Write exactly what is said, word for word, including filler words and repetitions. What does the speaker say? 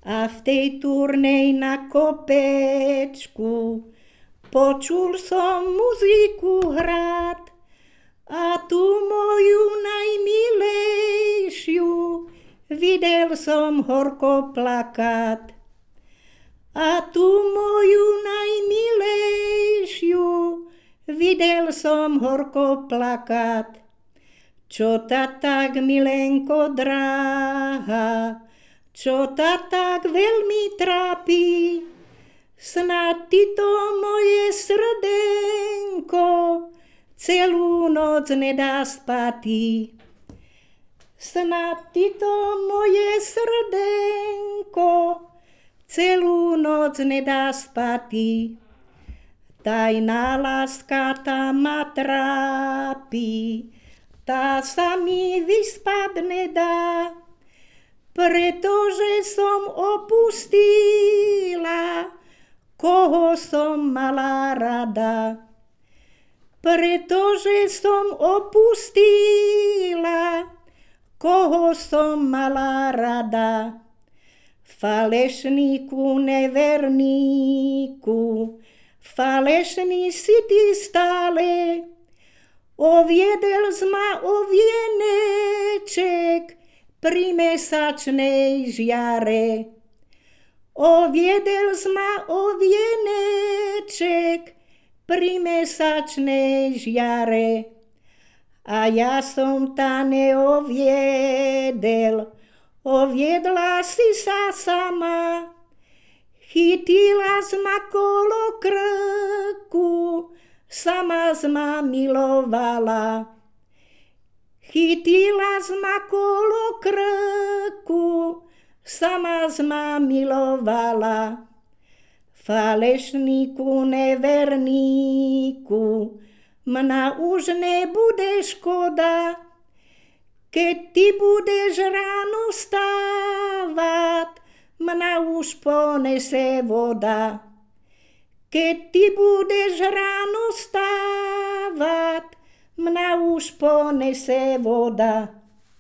A v tej turnej na kopečku počul som muziku hrať a tú moju najmilejšiu videl som horko plakať. A tú moju najmilejšiu videl som horko plakať. Čo ta tak, milenko dráha, čo ta tak veľmi trápi, snad ty to moje srdenko celú noc nedá spati. Snad ty to moje srdenko celú noc nedá spati. Tajná láska tá ma trápi, tá sa mi vyspať nedá, pretože som opustila, koho som mala rada. Pretože som opustila, koho som mala rada. Falešníku, neverníku, falešný si ty stále, oviedel z ma o vieneček pri mesačnej žiare. Oviedel z ma o vieneček pri mesačnej žiare. A ja som ta neoviedel, oviedla si sa sama. Chytila ma kolo krku, sama ma milovala. Chytila ma kolo krku, sama ma milovala. Falešníku, neverníku, mna už nebude škoda, keď ty budeš ráno stávať, mna už ponese voda. Keď ty budeš ráno stávať, mna už ponese voda.